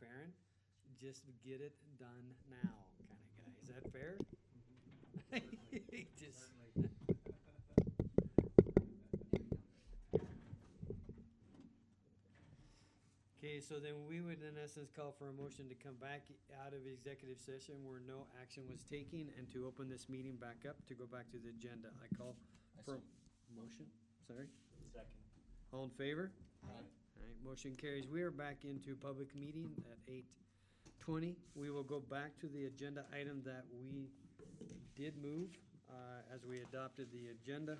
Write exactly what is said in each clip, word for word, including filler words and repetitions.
Farren, just get it done now kind of guy. Is that fair? Just, okay, so then we would in essence call for a motion to come back out of executive session where no action was taken and to open this meeting back up to go back to the agenda. I call I for so- motion, sorry. Second. All in favor? Aye. All right, motion carries. We are back into public meeting at eight twenty. We will go back to the agenda item that we did move, uh, as we adopted the agenda.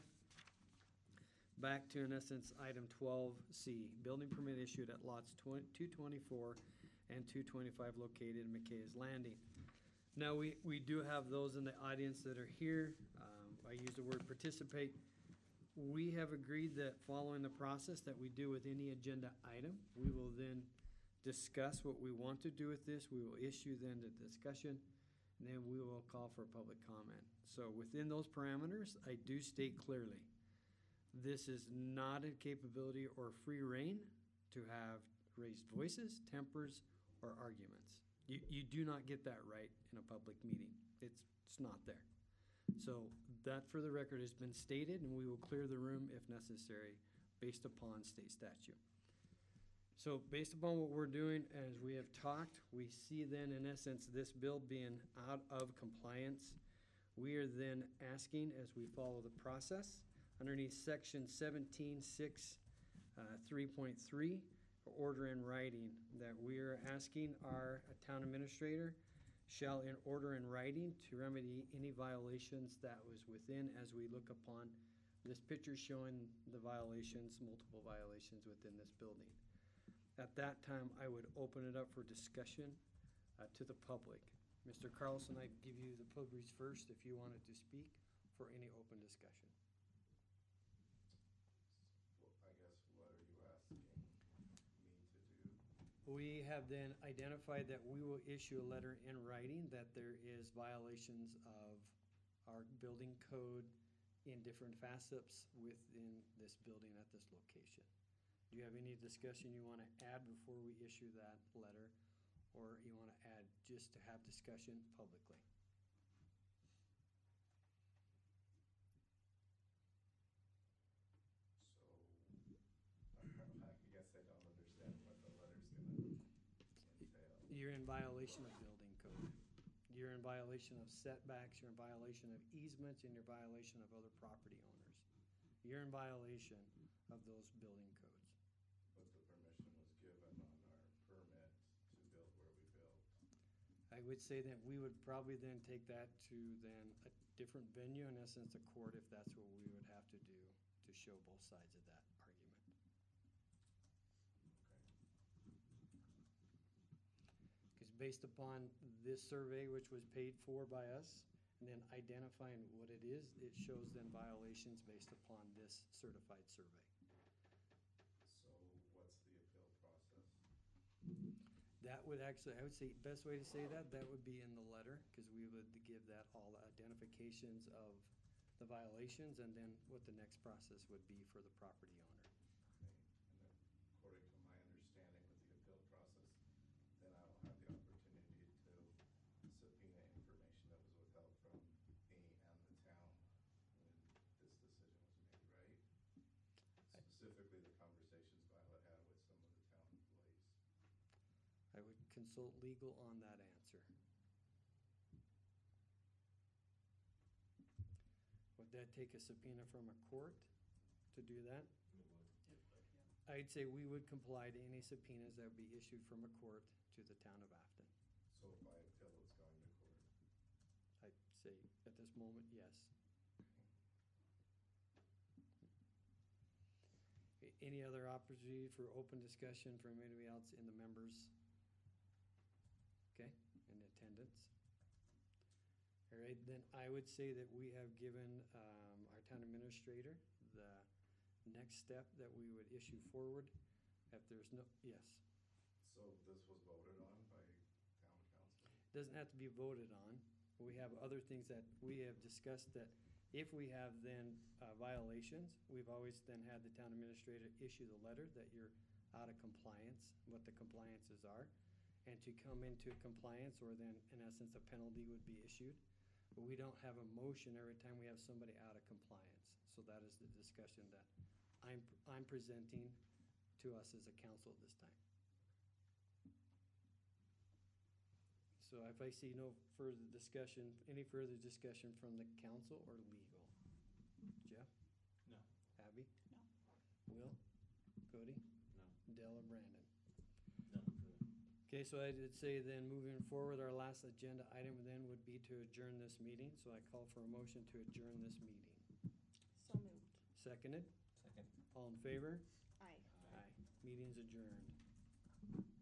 Back to, in essence, item twelve C, building permit issued at lots two twenty-four and two twenty-five located in McKay's Landing. Now, we, we do have those in the audience that are here. Um, I use the word participate. We have agreed that following the process that we do with any agenda item, we will then discuss what we want to do with this. We will issue then the discussion, and then we will call for public comment. So within those parameters, I do state clearly, this is not a capability or free reign to have raised voices, tempers, or arguments. You, you do not get that right in a public meeting. It's, it's not there. So that, for the record, has been stated, and we will clear the room if necessary based upon state statute. So based upon what we're doing, as we have talked, we see then in essence this bill being out of compliance. We are then asking, as we follow the process, underneath section seventeen six uh, three point three, order in writing, that we are asking our town administrator shall in order in writing to remedy any violations that was within, as we look upon this picture showing the violations, multiple violations within this building. At that time, I would open it up for discussion uh, to the public. Mister Carlson, I'd give you the privilege first if you wanted to speak for any open discussion. Well, I guess, what are you asking me to do? We have then identified that we will issue a letter in writing that there is violations of our building code in different facets within this building at this location. Do you have any discussion you want to add before we issue that letter? Or you want to add just to have discussion publicly? So, I guess I don't understand what the letter's gonna entail. You're in violation of building code. You're in violation of setbacks, you're in violation of easements, and you're in violation of other property owners. You're in violation of those building codes. But the permission was given on our permit to build where we built. I would say that we would probably then take that to then a different venue, in essence, a court, if that's what we would have to do to show both sides of that argument. Okay. Because based upon this survey, which was paid for by us, and then identifying what it is, it shows then violations based upon this certified survey. So what's the appeal process? That would actually, I would say, best way to say that, that would be in the letter, because we would give that all the identifications of the violations and then what the next process would be for the property owner. Okay, and then according to my understanding with the appeal process, then I will have the opportunity to subpoena information that was withheld from me and the town when this decision was made, right? I- Specifically, the conversations Violet had with some of the town employees. I would consult legal on that answer. Would that take a subpoena from a court to do that? I'd say we would comply to any subpoenas that would be issued from a court to the town of Afton. So if I appeal, it's going to court. I'd say at this moment, yes. A- Any other opportunity for open discussion from anybody else in the members? Okay, in attendance? All right, then I would say that we have given um, our town administrator the next step that we would issue forward. If there's no, yes, So this was voted on by town council? doesn't have to be voted on. We have other things that we have discussed that if we have then uh, violations, we've always then had the town administrator issue the letter that you're out of compliance, what the compliances are. and to come into compliance, or then, in essence, a penalty would be issued. But we don't have a motion every time we have somebody out of compliance. So that is the discussion that I'm, I'm presenting to us as a council this time. So if I see no further discussion, any further discussion from the council or legal? Jeff? No. Abby? No. Will? Cody? No. Dell or Brandon? Nothing further. Okay, so I did say then moving forward, our last agenda item then would be to adjourn this meeting. So I call for a motion to adjourn this meeting. So moved. Seconded? Second. All in favor? Aye. Aye. Meeting's adjourned.